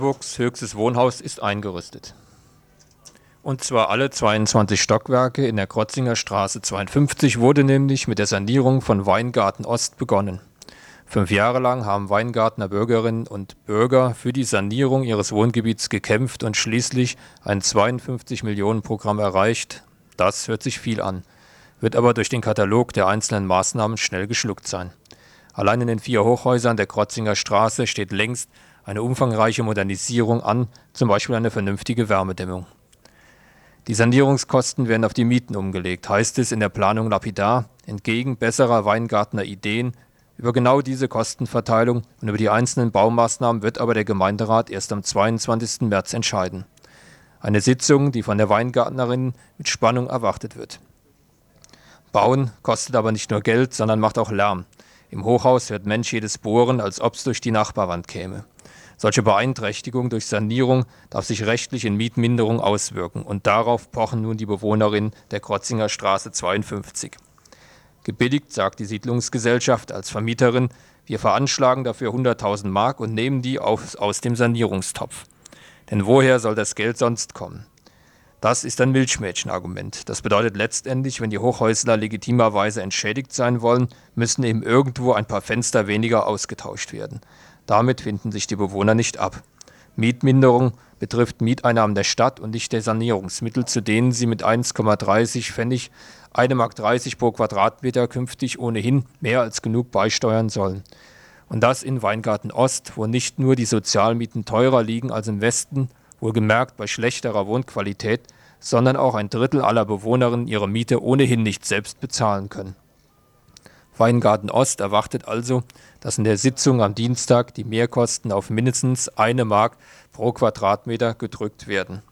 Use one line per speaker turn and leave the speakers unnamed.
Freiburgs höchstes Wohnhaus ist eingerüstet. Und zwar alle 22 Stockwerke in der Krotzinger Straße 52 wurde nämlich mit der Sanierung von Weingarten Ost begonnen. 5 Jahre lang haben Weingartner Bürgerinnen und Bürger für die Sanierung ihres Wohngebiets gekämpft und schließlich ein 52-Millionen-Programm erreicht. Das hört sich viel an, wird aber durch den Katalog der einzelnen Maßnahmen schnell geschluckt sein. Allein in den 4 Hochhäusern der Krotzinger Straße steht längst eine umfangreiche Modernisierung an, zum Beispiel eine vernünftige Wärmedämmung. Die Sanierungskosten werden auf die Mieten umgelegt, heißt es in der Planung lapidar, entgegen besserer Weingartner Ideen. Über genau diese Kostenverteilung und über die einzelnen Baumaßnahmen wird aber der Gemeinderat erst am 22. März entscheiden. Eine Sitzung, die von der Weingartnerin mit Spannung erwartet wird. Bauen kostet aber nicht nur Geld, sondern macht auch Lärm. Im Hochhaus hört Mensch jedes Bohren, als ob es durch die Nachbarwand käme. Solche Beeinträchtigung durch Sanierung darf sich rechtlich in Mietminderung auswirken und darauf pochen nun die Bewohnerinnen der Krotzinger Straße 52. Gebilligt sagt die Siedlungsgesellschaft als Vermieterin, wir veranschlagen dafür 100.000 Mark und nehmen die aus dem Sanierungstopf. Denn woher soll das Geld sonst kommen? Das ist ein Milchmädchenargument. Das bedeutet letztendlich, wenn die Hochhäusler legitimerweise entschädigt sein wollen, müssen eben irgendwo ein paar Fenster weniger ausgetauscht werden. Damit finden sich die Bewohner nicht ab. Mietminderung betrifft Mieteinnahmen der Stadt und nicht der Sanierungsmittel, zu denen sie mit 1,30 Pfennig, 1,30 Mark pro Quadratmeter künftig ohnehin mehr als genug beisteuern sollen. Und das in Weingarten Ost, wo nicht nur die Sozialmieten teurer liegen als im Westen, wohlgemerkt bei schlechterer Wohnqualität, sondern auch ein Drittel aller Bewohnerinnen ihre Miete ohnehin nicht selbst bezahlen können. Weingarten Ost erwartet also, dass in der Sitzung am Dienstag die Mehrkosten auf mindestens 1 Mark pro Quadratmeter gedrückt werden.